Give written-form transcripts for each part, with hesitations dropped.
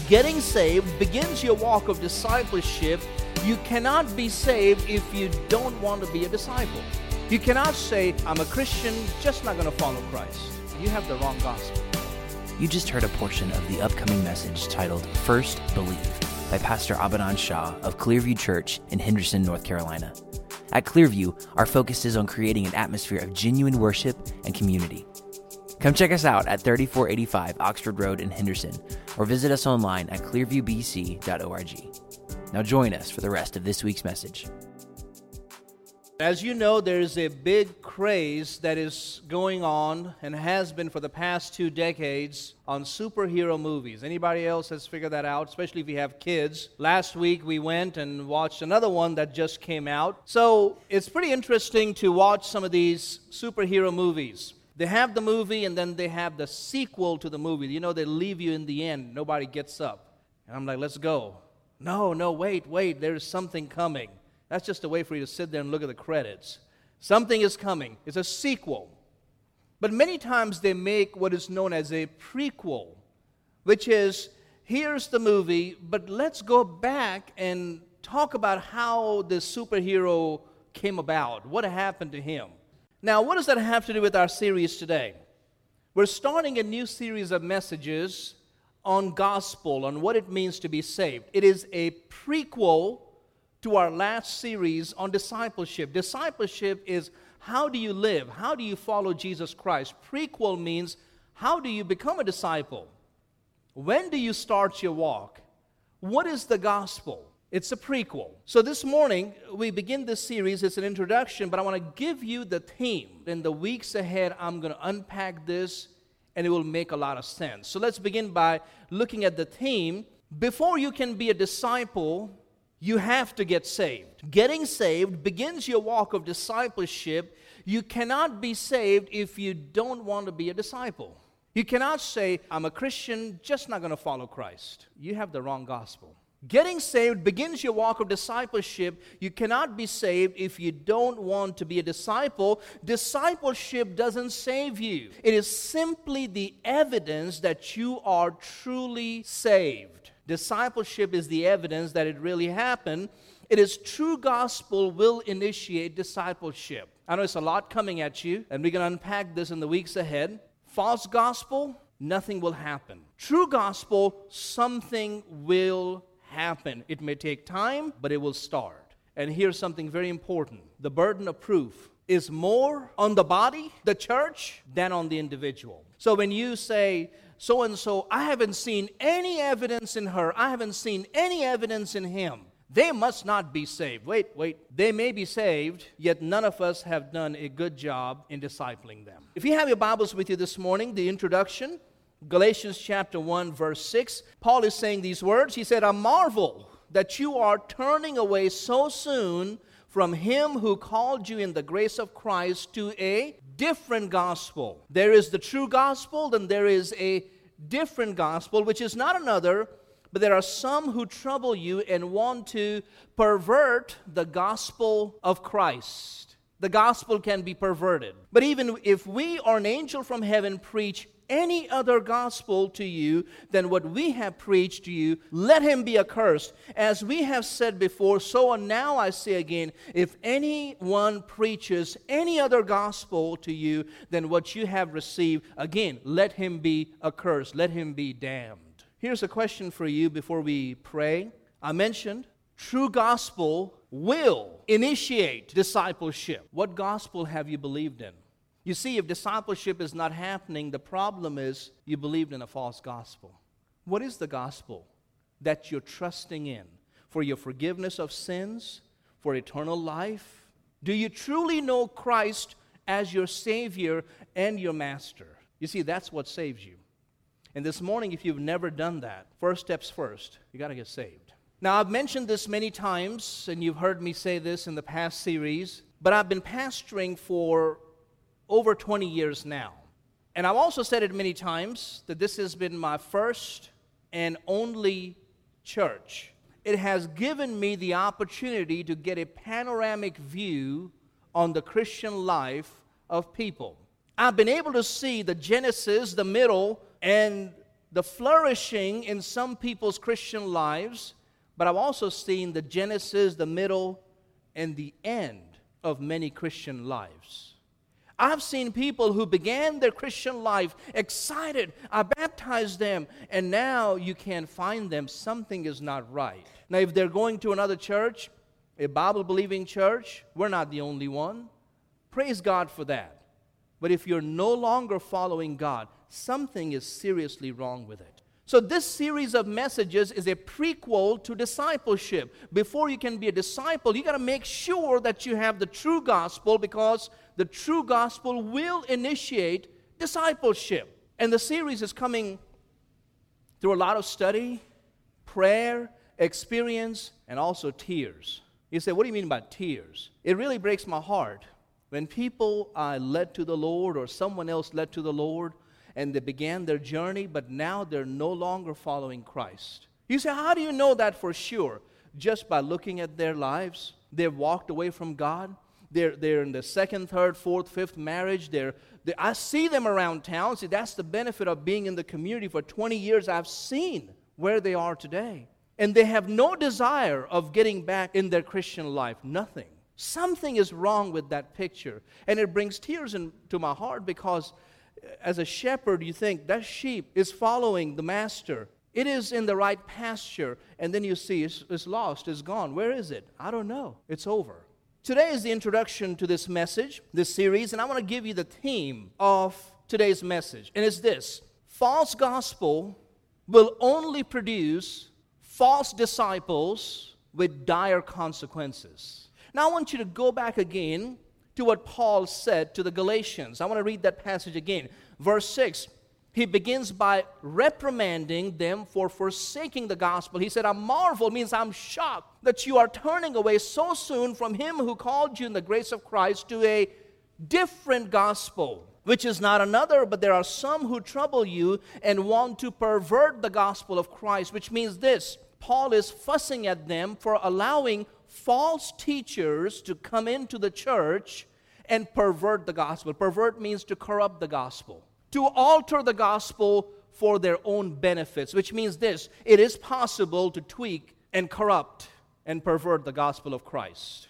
Getting saved begins your walk of discipleship. You cannot be saved if you don't want to be a disciple. You cannot say, I'm a Christian, just not going to follow Christ. You have the wrong gospel. You just heard a portion of the upcoming message titled First Believe by Pastor Abinand Shah of Clearview Church in Henderson, North Carolina. At Clearview, our focus is on creating an atmosphere of genuine worship and community. Come check us out at 3485 Oxford Road in Henderson, or visit us online at clearviewbc.org. Now join us for the rest of this week's message. As you know, there's a big craze that is going on and has been for the past 2 decades on superhero movies. Anybody else has figured that out, especially if you have kids? Last week we went and watched another one that just came out. So it's pretty interesting to watch some of these superhero movies. They have the movie and then they have the sequel to the movie. You know, they leave you in the end. Nobody gets up. And I'm like, let's go. No, wait, there's something coming. That's just a way for you to sit there and look at the credits. Something is coming. It's a sequel. But many times they make what is known as a prequel, which is, here's the movie, but let's go back and talk about how the superhero came about. What happened to him? Now, what does that have to do with our series today? We're starting a new series of messages on gospel, on what it means to be saved. It is a prequel to our last series on discipleship. Discipleship is how do you live? How do you follow Jesus Christ? Prequel means how do you become a disciple? When do you start your walk? What is the gospel? It's a prequel. So this morning, we begin this series. It's an introduction, but I want to give you the theme. In the weeks ahead, I'm going to unpack this, and it will make a lot of sense. So let's begin by looking at the theme. Before you can be a disciple, you have to get saved. Getting saved begins your walk of discipleship. You cannot be saved if you don't want to be a disciple. You cannot say, I'm a Christian, just not going to follow Christ. You have the wrong gospel. Getting saved begins your walk of discipleship. You cannot be saved if you don't want to be a disciple. Discipleship doesn't save you. It is simply the evidence that you are truly saved. Discipleship is the evidence that it really happened. It is true gospel will initiate discipleship. I know it's a lot coming at you, and we're going to unpack this in the weeks ahead. False gospel, nothing will happen. True gospel, something will happen. It may take time, but it will start. And here's something very important. The burden of proof is more on the body, the church, than on the individual. So when you say, so-and-so, I haven't seen any evidence in her, I haven't seen any evidence in him, they must not be saved. Wait, they may be saved, yet none of us have done a good job in discipling them. If you have your Bibles with you this morning, the introduction, Galatians chapter 1, verse 6, Paul is saying these words. He said, I marvel that you are turning away so soon from him who called you in the grace of Christ to a different gospel. There is the true gospel, then there is a different gospel, which is not another, but there are some who trouble you and want to pervert the gospel of Christ. The gospel can be perverted. But even if we or an angel from heaven preach any other gospel to you than what we have preached to you, let him be accursed. As we have said before, so now I say again, if anyone preaches any other gospel to you than what you have received, again, let him be accursed, let him be damned. Here's a question for you before we pray. I mentioned true gospel will initiate discipleship. What gospel have you believed in? You see, if discipleship is not happening, the problem is you believed in a false gospel. What is the gospel that you're trusting in for your forgiveness of sins, for eternal life? Do you truly know Christ as your Savior and your Master? You see, that's what saves you. And this morning, if you've never done that, first steps first, you got to get saved. Now, I've mentioned this many times, and you've heard me say this in the past series, but I've been pastoring for over 20 years now. And I've also said it many times that this has been my first and only church. It has given me the opportunity to get a panoramic view on the Christian life of people. I've been able to see the genesis, the middle, and the flourishing in some people's Christian lives, but I've also seen the genesis, the middle, and the end of many Christian lives. I've seen people who began their Christian life excited. I baptized them, and now you can't find them. Something is not right. Now, if they're going to another church, a Bible-believing church, we're not the only one. Praise God for that. But if you're no longer following God, something is seriously wrong with it. So this series of messages is a prequel to discipleship. Before you can be a disciple, you got to make sure that you have the true gospel, because the true gospel will initiate discipleship. And the series is coming through a lot of study, prayer, experience, and also tears. You say, what do you mean by tears? It really breaks my heart when people are led to the Lord, or someone else led to the Lord, and they began their journey, but now they're no longer following Christ. You say, how do you know that for sure? Just by looking at their lives. They've walked away from God. They're in the second, third, fourth, fifth marriage. I see them around town. See, that's the benefit of being in the community for 20 years. I've seen where they are today. And they have no desire of getting back in their Christian life. Nothing. Something is wrong with that picture. And it brings tears into my heart, because as a shepherd, you think that sheep is following the master. It is in the right pasture. And then you see it's lost, it's gone. Where is it? I don't know. It's over. Today is the introduction to this message, this series, and I want to give you the theme of today's message. And it's this: false gospel will only produce false disciples with dire consequences. Now I want you to go back again to what Paul said to the Galatians. I want to read that passage again. Verse 6, he begins by reprimanding them for forsaking the gospel. He said, I marvel, means I'm shocked that you are turning away so soon from him who called you in the grace of Christ to a different gospel, which is not another, but there are some who trouble you and want to pervert the gospel of Christ, which means this: Paul is fussing at them for allowing false teachers to come into the church and pervert the gospel. Pervert means to corrupt the gospel, to alter the gospel for their own benefits, which means this: it is possible to tweak and corrupt and pervert the gospel of Christ.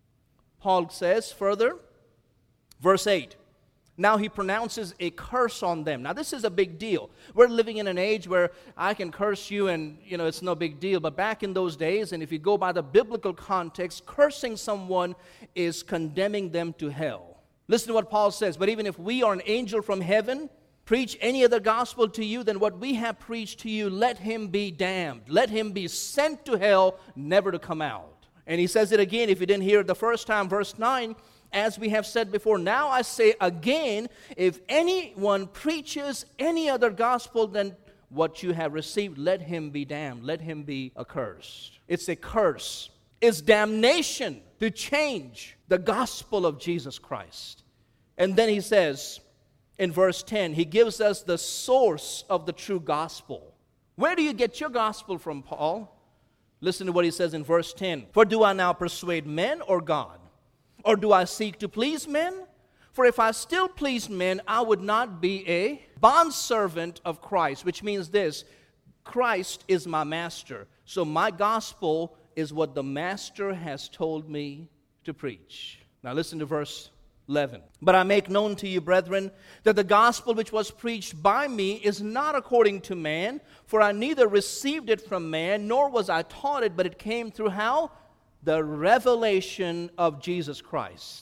Paul says further, verse 8, now he pronounces a curse on them. Now this is a big deal. We're living in an age where I can curse you and, it's no big deal. But back in those days, and if you go by the biblical context, cursing someone is condemning them to hell. Listen to what Paul says. But even if we or an angel from heaven preach any other gospel to you than what we have preached to you, let him be damned. Let him be sent to hell, never to come out. And he says it again, if you didn't hear it the first time, verse 9, as we have said before, now I say again, if anyone preaches any other gospel than what you have received, let him be damned. Let him be accursed. It's a curse. It's damnation to change the gospel of Jesus Christ. And then he says in verse 10, he gives us the source of the true gospel. Where do you get your gospel from, Paul? Listen to what he says in verse 10. For do I now persuade men or God? Or do I seek to please men? For if I still pleased men, I would not be a bondservant of Christ, which means this: Christ is my master. So my gospel is what the master has told me to preach. Now listen to verse 11. But I make known to you, brethren, that the gospel which was preached by me is not according to man, for I neither received it from man, nor was I taught it, but it came through how? The revelation of Jesus Christ.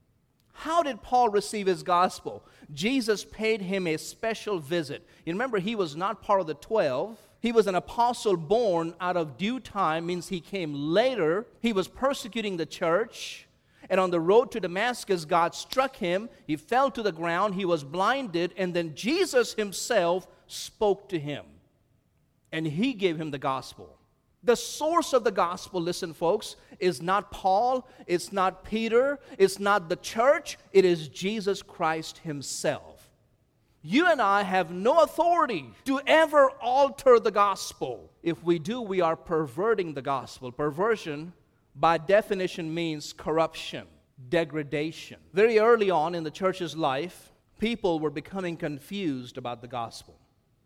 How did Paul receive his gospel? Jesus paid him a special visit. You remember, he was not part of the 12. He was an apostle born out of due time, means he came later. He was persecuting the church. And on the road to Damascus, God struck him. He fell to the ground. He was blinded. And then Jesus himself spoke to him. And he gave him the gospel. The source of the gospel, listen folks, is not Paul, it's not Peter, it's not the church, it is Jesus Christ himself. You and I have no authority to ever alter the gospel. If we do, we are perverting the gospel. Perversion, by definition, means corruption, degradation. Very early on in the church's life, people were becoming confused about the gospel.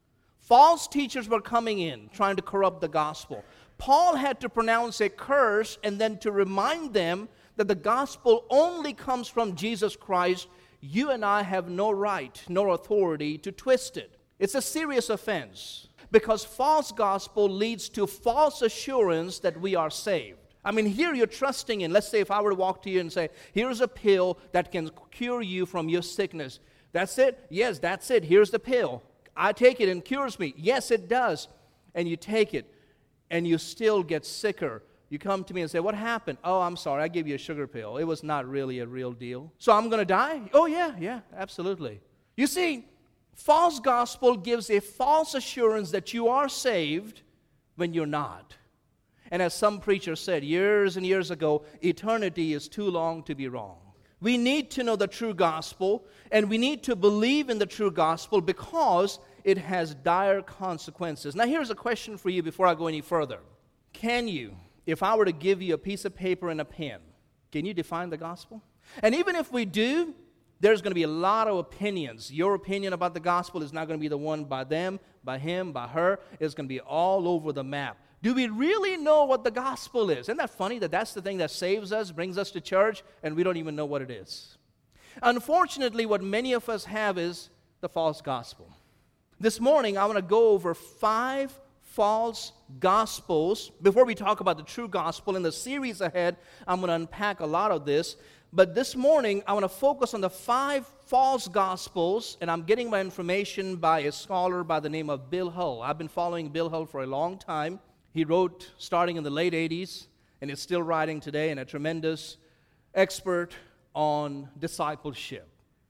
False teachers were coming in, trying to corrupt the gospel. Paul had to pronounce a curse and then to remind them that the gospel only comes from Jesus Christ. You and I have no right nor authority to twist it. It's a serious offense because false gospel leads to false assurance that we are saved. I mean, here you're trusting in, let's say if I were to walk to you and say, here's a pill that can cure you from your sickness. That's it? Yes, that's it. Here's the pill. I take it and it cures me. Yes, it does. And you take it and you still get sicker. You come to me and say, what happened? Oh, I'm sorry, I gave you a sugar pill. It was not really a real deal. So I'm going to die? Oh, yeah, absolutely. You see, false gospel gives a false assurance that you are saved when you're not. And as some preacher said years and years ago, eternity is too long to be wrong. We need to know the true gospel, and we need to believe in the true gospel because it has dire consequences. Now, here's a question for you before I go any further. Can you, if I were to give you a piece of paper and a pen, can you define the gospel? And even if we do, there's going to be a lot of opinions. Your opinion about the gospel is not going to be the one by them, by him, by her. It's going to be all over the map. Do we really know what the gospel is? Isn't that funny that that's the thing that saves us, brings us to church, and we don't even know what it is? Unfortunately, what many of us have is the false gospel. This morning, I want to go over 5 false gospels. Before we talk about the true gospel, in the series ahead, I'm going to unpack a lot of this. But this morning, I want to focus on the 5 false gospels, and I'm getting my information by a scholar by the name of Bill Hull. I've been following Bill Hull for a long time. He wrote starting in the late 80s, and is still writing today, and a tremendous expert on discipleship.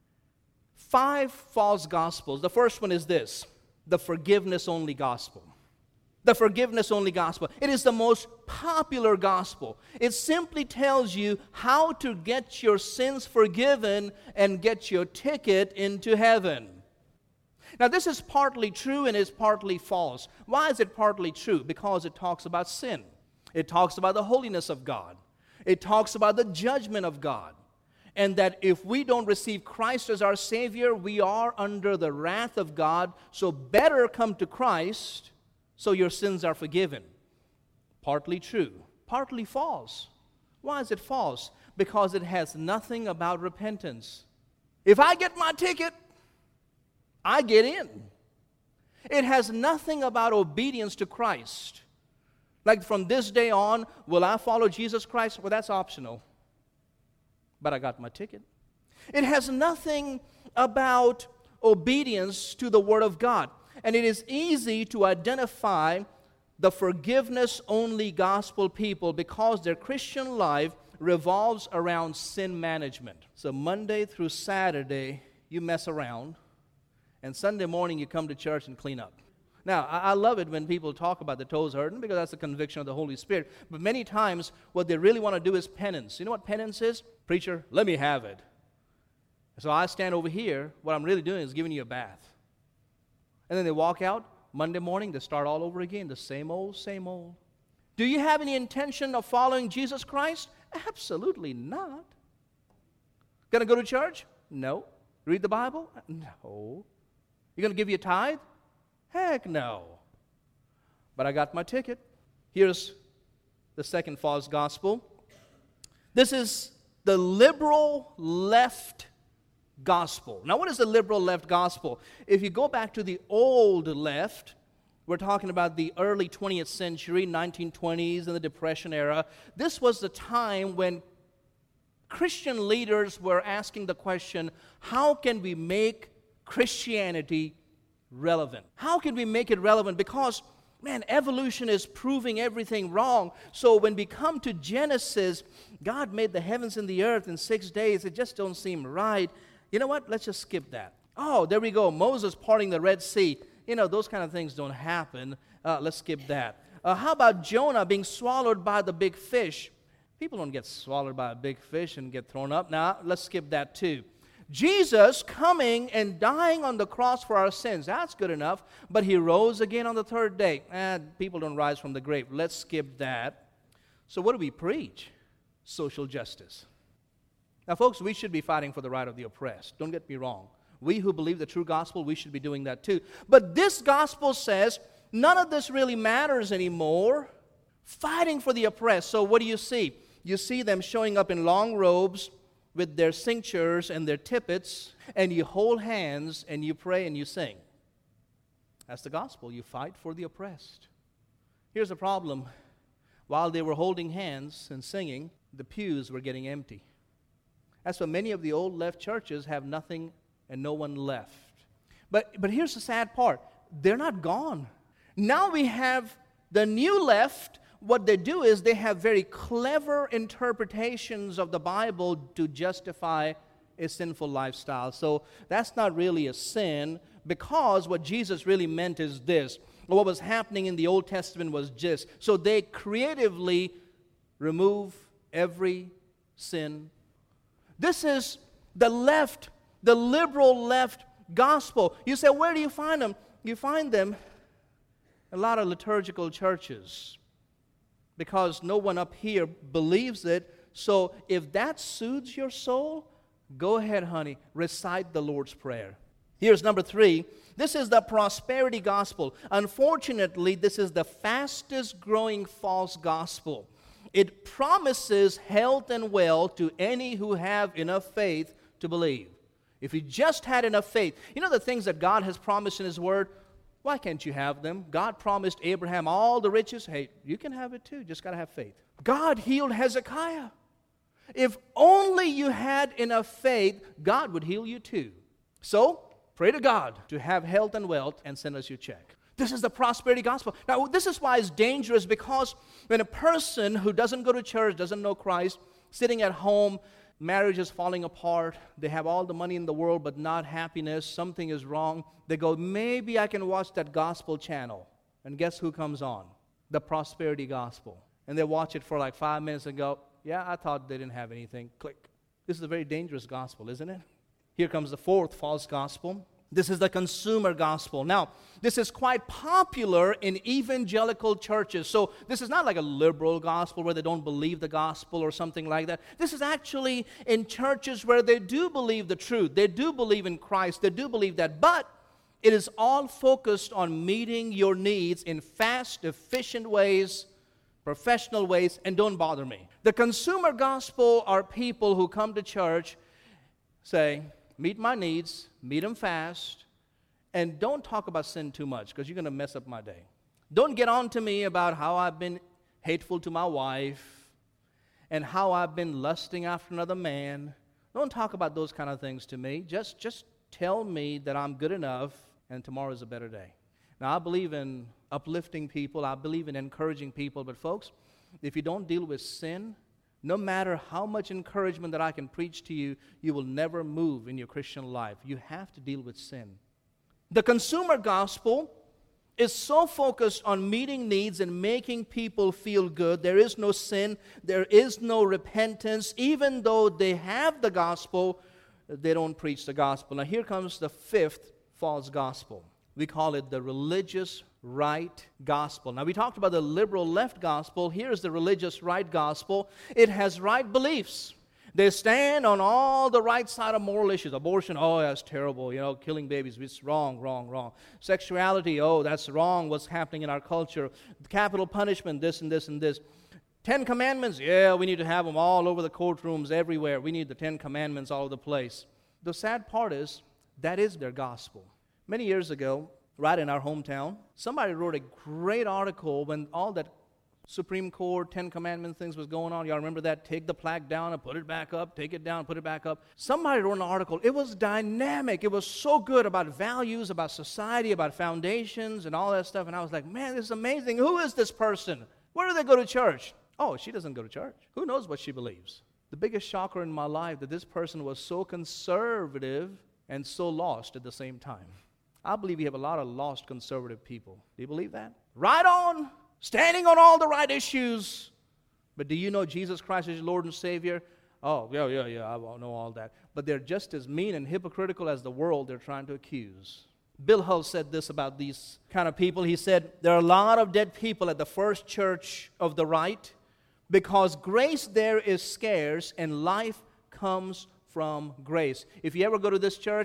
5 false gospels. The first one is this: the forgiveness-only gospel. The forgiveness-only gospel. It is the most popular gospel. It simply tells you how to get your sins forgiven and get your ticket into heaven. Now, this is partly true and is partly false. Why is it partly true? Because it talks about sin. It talks about the holiness of God. It talks about the judgment of God. And that if we don't receive Christ as our Savior, we are under the wrath of God. So better come to Christ so your sins are forgiven. Partly true, partly false. Why is it false? Because it has nothing about repentance. If I get my ticket, I get in. It has nothing about obedience to Christ. Like from this day on, will I follow Jesus Christ? Well, that's optional. But I got my ticket. It has nothing about obedience to the Word of God. And it is easy to identify the forgiveness-only gospel people because their Christian life revolves around sin management. So Monday through Saturday, you mess around. And Sunday morning, you come to church and clean up. Now, I love it when people talk about the toes hurting because that's the conviction of the Holy Spirit. But many times, what they really want to do is penance. You know what penance is? Preacher, let me have it. So I stand over here. What I'm really doing is giving you a bath. And then they walk out. Monday morning, they start all over again. The same old, same old. Do you have any intention of following Jesus Christ? Absolutely not. Going to go to church? No. Read the Bible? No. You going to give you a tithe? Heck no. But I got my ticket. Here's the second false gospel. This is the liberal left gospel. Now, what is the liberal left gospel? If you go back to the old left, we're talking about the early 20th century, 1920s, and the Depression era. This was the time when Christian leaders were asking the question, how can we make Christianity relevant? How can we make it relevant? Because, man, evolution is proving everything wrong. So when we come to Genesis, God made the heavens and the earth in 6 days. It just don't seem right. You know what? Let's just skip that. Oh, there we go. Moses parting the Red Sea. You know, those kind of things don't happen. Let's skip that. How about Jonah being swallowed by the big fish? People don't get swallowed by a big fish and get thrown up. Now, let's skip that too. Jesus coming and dying on the cross for our sins, that's good enough. But he rose again on the third day. People don't rise from the grave. Let's skip that. So what do we preach? Social justice. Now, folks, we should be fighting for the right of the oppressed. Don't get me wrong. We who believe the true gospel, we should be doing that too. But this gospel says none of this really matters anymore. Fighting for the oppressed. So what do you see? You see them showing up in long robes with their cinctures and their tippets, and you hold hands and you pray and you sing. That's the gospel. You fight for the oppressed. Here's the problem. While they were holding hands and singing, the pews were getting empty. That's why many of the old left churches have nothing and no one left. But here's the sad part. They're not gone. Now we have the new left. What they do is they have very clever interpretations of the Bible to justify a sinful lifestyle. So that's not really a sin, because what Jesus really meant is this. What was happening in the Old Testament was just. So they creatively remove every sin. This is the left, the liberal left gospel. You say, where do you find them? You find them in a lot of liturgical churches, because no one up here believes it. So if that soothes your soul, go ahead, honey, recite the Lord's Prayer. Here's number 3. This is the prosperity gospel. Unfortunately, this is the fastest growing false gospel. It promises health and wealth to any who have enough faith to believe. If you just had enough faith, you know the things that God has promised in His Word, why can't you have them? God promised Abraham all the riches. Hey, you can have it too. Just got to have faith. God healed Hezekiah. If only you had enough faith, God would heal you too. So, pray to God to have health and wealth and send us your check. This is the prosperity gospel. Now, this is why it's dangerous, because when a person who doesn't go to church, doesn't know Christ, sitting at home, marriage is falling apart, they have all the money in the world but not happiness, something is wrong, they go, maybe I can watch that gospel channel. And guess who comes on? The prosperity gospel. And they watch it for like 5 minutes and go, yeah, I thought they didn't have anything. Click. This is a very dangerous gospel, isn't it? Here comes the 4th false gospel. This is the consumer gospel. Now, this is quite popular in evangelical churches. So this is not like a liberal gospel where they don't believe the gospel or something like that. This is actually in churches where they do believe the truth. They do believe in Christ. They do believe that. But it is all focused on meeting your needs in fast, efficient ways, professional ways, and don't bother me. The consumer gospel are people who come to church, say, meet my needs, meet them fast, and don't talk about sin too much, because you're going to mess up my day. Don't get on to me about how I've been hateful to my wife and how I've been lusting after another man. Don't talk about those kind of things to me. Just tell me that I'm good enough and tomorrow is a better day. Now, I believe in uplifting people. I believe in encouraging people. But folks, if you don't deal with sin, no matter how much encouragement that I can preach to you, you will never move in your Christian life. You have to deal with sin. The consumer gospel is so focused on meeting needs and making people feel good. There is no sin. There is no repentance. Even though they have the gospel, they don't preach the gospel. Now here comes the 5th false gospel. We call it the religious right gospel. Now we talked about the liberal left gospel. Here's the religious right gospel. It has right beliefs. They stand on all the right side of moral issues. Abortion, oh, that's terrible. Killing babies, it's wrong. Sexuality, oh, that's wrong. What's happening in our culture? Capital punishment, this and this and this. 10 Commandments, yeah, we need to have them all over the courtrooms, everywhere. We need the 10 Commandments all over the place. The sad part is, that is their gospel. Many years ago, right in our hometown, somebody wrote a great article when all that Supreme Court 10 Commandment things was going on. Y'all remember that? Take the plaque down and put it back up. Take it down, put it back up. Somebody wrote an article. It was dynamic. It was so good about values, about society, about foundations and all that stuff. And I was like, man, this is amazing. Who is this person? Where do they go to church? Oh, she doesn't go to church. Who knows what she believes? The biggest shocker in my life that this person was so conservative and so lost at the same time. I believe we have a lot of lost conservative people. Do you believe that? Right on, standing on all the right issues. But do you know Jesus Christ is your Lord and Savior? Oh, yeah, I know all that. But they're just as mean and hypocritical as the world they're trying to accuse. Bill Hull said this about these kind of people. He said, there are a lot of dead people at the first church of the right because grace there is scarce and life comes from grace. If you ever go to this church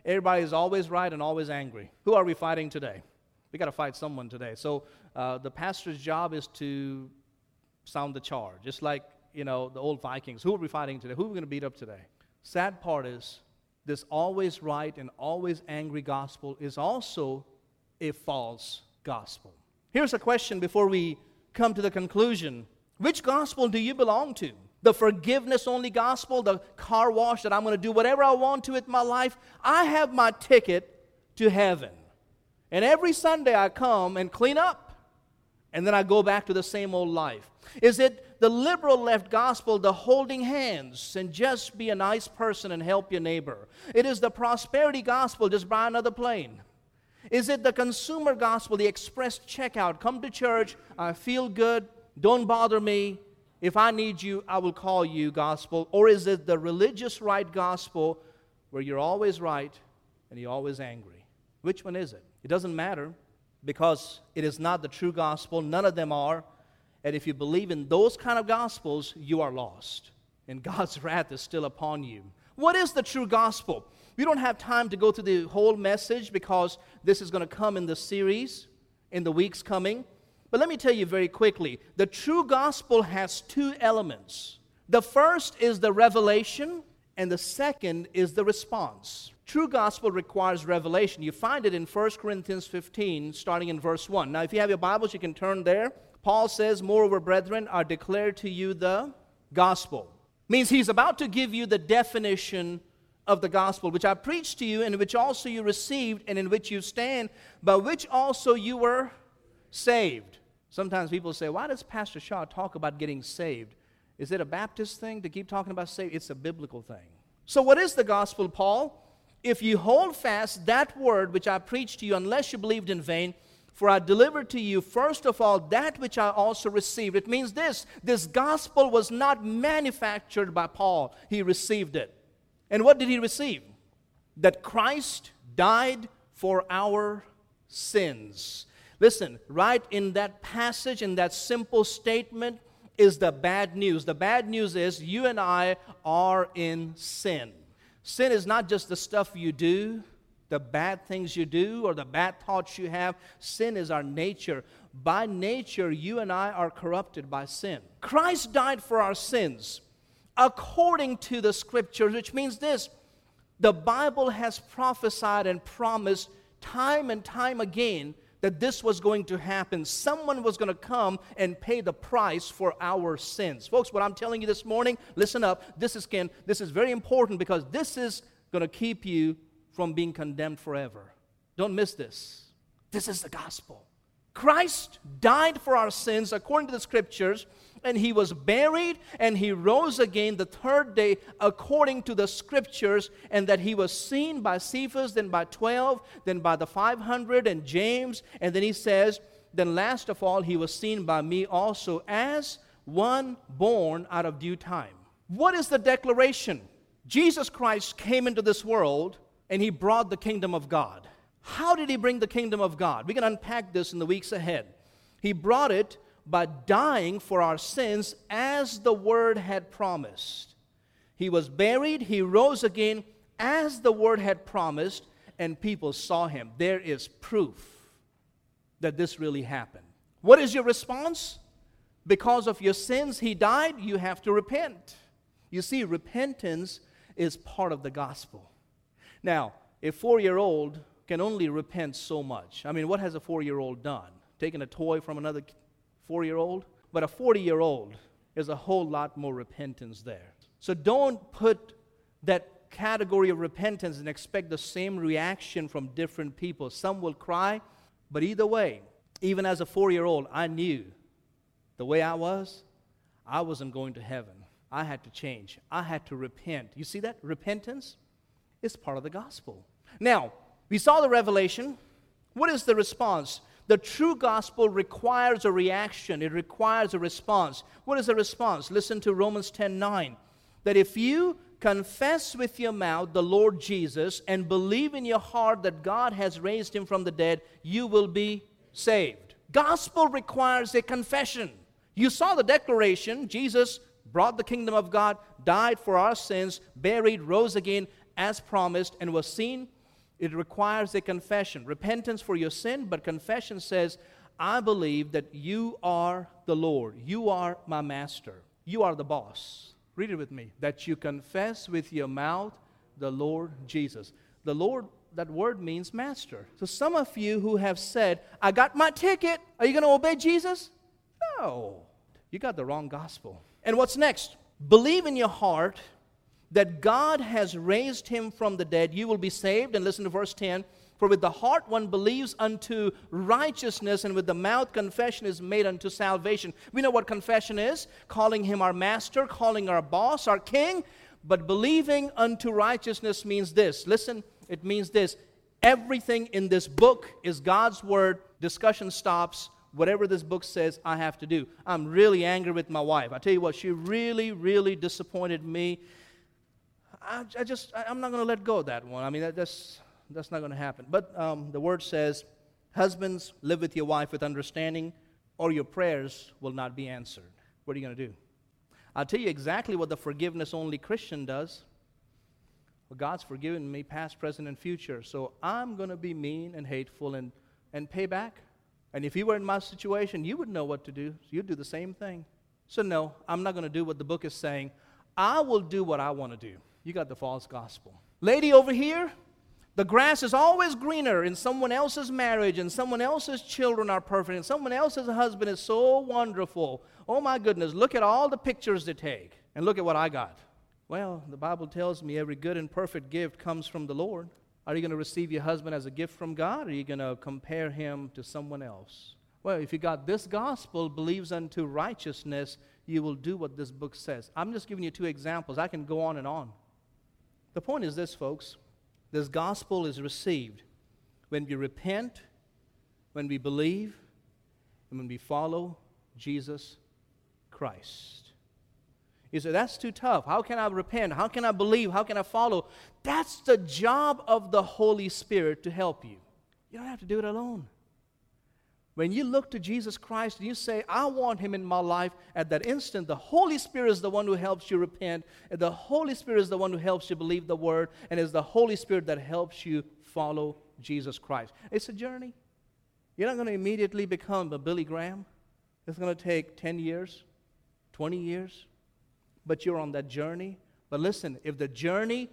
everybody is always right and always angry. Who are we fighting today? We got to fight someone today. So the pastor's job is to sound the charge, just like, the old Vikings. Who are we fighting today? Who are we going to beat up today? Sad part is, this always right and always angry gospel is also a false gospel. Here's a question before we come to the conclusion. Which gospel do you belong to? The forgiveness-only gospel, the car wash that I'm going to do whatever I want to with my life? I have my ticket to heaven. And every Sunday I come and clean up. And then I go back to the same old life. Is it the liberal left gospel, the holding hands and just be a nice person and help your neighbor? It is the prosperity gospel, just buy another plane. Is it the consumer gospel, the express checkout, come to church, I feel good, don't bother me, if I need you, I will call you gospel? Or is it the religious right gospel where you're always right and you're always angry? Which one is it? It doesn't matter, because it is not the true gospel. None of them are. And if you believe in those kind of gospels, you are lost. And God's wrath is still upon you. What is the true gospel? We don't have time to go through the whole message because this is going to come in the series in the weeks coming. But let me tell you very quickly. The true gospel has two elements. The first is the revelation, and the second is the response. True gospel requires revelation. You find it in 1 Corinthians 15, starting in verse 1. Now, if you have your Bibles, you can turn there. Paul says, moreover, brethren, I declare to you the gospel. Means he's about to give you the definition of the gospel, which I preached to you, and which also you received, and in which you stand, by which also you were saved. Sometimes people say, why does Pastor Shaw talk about getting saved? Is it a Baptist thing to keep talking about saved? It's a biblical thing. So what is the gospel, Paul? If you hold fast that word which I preached to you, unless you believed in vain, for I delivered to you, first of all, that which I also received. It means this gospel was not manufactured by Paul. He received it. And what did he receive? That Christ died for our sins. Listen, right in that passage, in that simple statement, is the bad news. The bad news is you and I are in sin. Sin is not just the stuff you do, the bad things you do, or the bad thoughts you have. Sin is our nature. By nature, you and I are corrupted by sin. Christ died for our sins according to the Scriptures, which means this: the Bible has prophesied and promised time and time again that this was going to happen. Someone was going to come and pay the price for our sins. Folks, what I'm telling you this morning, listen up. This is very important, because this is going to keep you from being condemned forever. Don't miss this. This is the gospel. Christ died for our sins according to the Scriptures, and he was buried, and he rose again the third day according to the Scriptures, and that he was seen by Cephas, then by 12, then by the 500 and James, and then he says, then last of all he was seen by me also, as one born out of due time. What is the declaration? Jesus Christ came into this world, and he brought the kingdom of God. How did he bring the kingdom of God? We can unpack this in the weeks ahead. He brought it by dying for our sins as the Word had promised. He was buried, he rose again as the Word had promised, and people saw him. There is proof that this really happened. What is your response? Because of your sins, he died, you have to repent. You see, repentance is part of the gospel. Now, a 4-year-old can only repent so much. I mean, what has a 4-year-old done? Taken a toy from another 4-year-old? But a 40-year-old, there's a whole lot more repentance there. So don't put that category of repentance and expect the same reaction from different people. Some will cry, but either way, even as a 4-year-old, I knew the way I wasn't going to heaven. I had to change. I had to repent. You see that? Repentance is part of the gospel. Now, we saw the revelation. What is the response? The true gospel requires a reaction. It requires a response. What is the response? Listen to Romans 10:9. That if you confess with your mouth the Lord Jesus and believe in your heart that God has raised him from the dead, you will be saved. Gospel requires a confession. You saw the declaration. Jesus brought the kingdom of God, died for our sins, buried, rose again as promised, and was seen It requires a confession. Repentance for your sin, but confession says, I believe that you are the Lord. You are my master. You are the boss. Read it with me. That you confess with your mouth the Lord Jesus. The Lord, that word means master. So some of you who have said, I got my ticket. Are you going to obey Jesus? No. You got the wrong gospel. And what's next? Believe in your heart that God has raised him from the dead, you will be saved. And listen to verse 10. For with the heart one believes unto righteousness, and with the mouth confession is made unto salvation. We know what confession is. Calling him our master, calling our boss, our king. But believing unto righteousness means this. Listen, it means this. Everything in this book is God's word. Discussion stops. Whatever this book says, I have to do. I'm really angry with my wife. I tell you what, she really, really disappointed me. I'm not going to let go of that one. I mean, that's not going to happen. But the word says, husbands, live with your wife with understanding, or your prayers will not be answered. What are you going to do? I'll tell you exactly what the forgiveness-only Christian does. Well, God's forgiven me, past, present, and future. So I'm going to be mean and hateful and pay back. And if you were in my situation, you would know what to do. You'd do the same thing. So no, I'm not going to do what the book is saying. I will do what I want to do. You got the false gospel. Lady over here, the grass is always greener in someone else's marriage, and someone else's children are perfect, and someone else's husband is so wonderful. Oh my goodness, look at all the pictures they take, and look at what I got. Well, the Bible tells me every good and perfect gift comes from the Lord. Are you going to receive your husband as a gift from God, or are you going to compare him to someone else? Well, if you got this gospel, believes unto righteousness, you will do what this book says. I'm just giving you 2 examples. I can go on and on. The point is this, folks. This gospel is received when we repent, when we believe, and when we follow Jesus Christ. You say, that's too tough. How can I repent? How can I believe? How can I follow? That's the job of the Holy Spirit to help you. You don't have to do it alone. When you look to Jesus Christ and you say, I want him in my life, at that instant, the Holy Spirit is the one who helps you repent. And the Holy Spirit is the one who helps you believe the word. And it's the Holy Spirit that helps you follow Jesus Christ. It's a journey. You're not going to immediately become a Billy Graham. It's going to take 10 years, 20 years. But you're on that journey. But listen, if the journey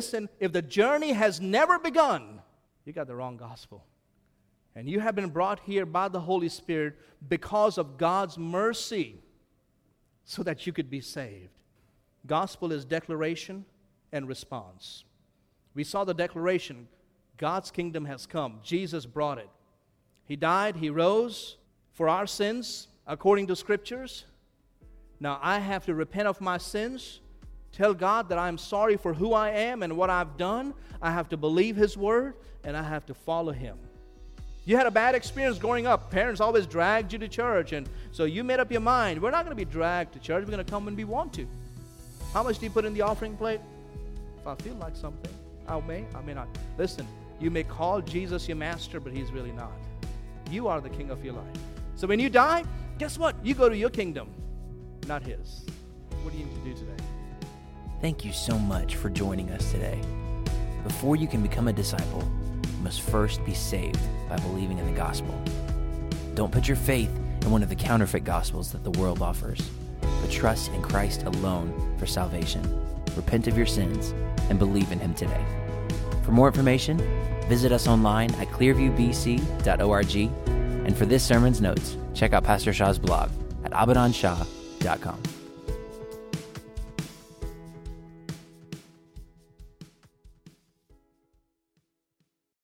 has never begun, you got the wrong gospel. And you have been brought here by the Holy Spirit because of God's mercy so that you could be saved. Gospel is declaration and response. We saw the declaration, God's kingdom has come. Jesus brought it. He died, he rose for our sins according to Scriptures. Now I have to repent of my sins, tell God that I'm sorry for who I am and what I've done. I have to believe his word, and I have to follow him. You had a bad experience growing up. Parents always dragged you to church, and so you made up your mind, we're not going to be dragged to church. We're going to come when we want to. How much do you put in the offering plate? If I feel like something, I may not. Listen, you may call Jesus your master, but he's really not. You are the king of your life. So when you die, guess what? You go to your kingdom, not his. What do you need to do today? Thank you so much for joining us today. Before you can become a disciple, you must first be saved by believing in the gospel. Don't put your faith in one of the counterfeit gospels that the world offers, but trust in Christ alone for salvation. Repent of your sins and believe in him today. For more information, visit us online at clearviewbc.org. And for this sermon's notes, check out Pastor Shah's blog at abadanshah.com.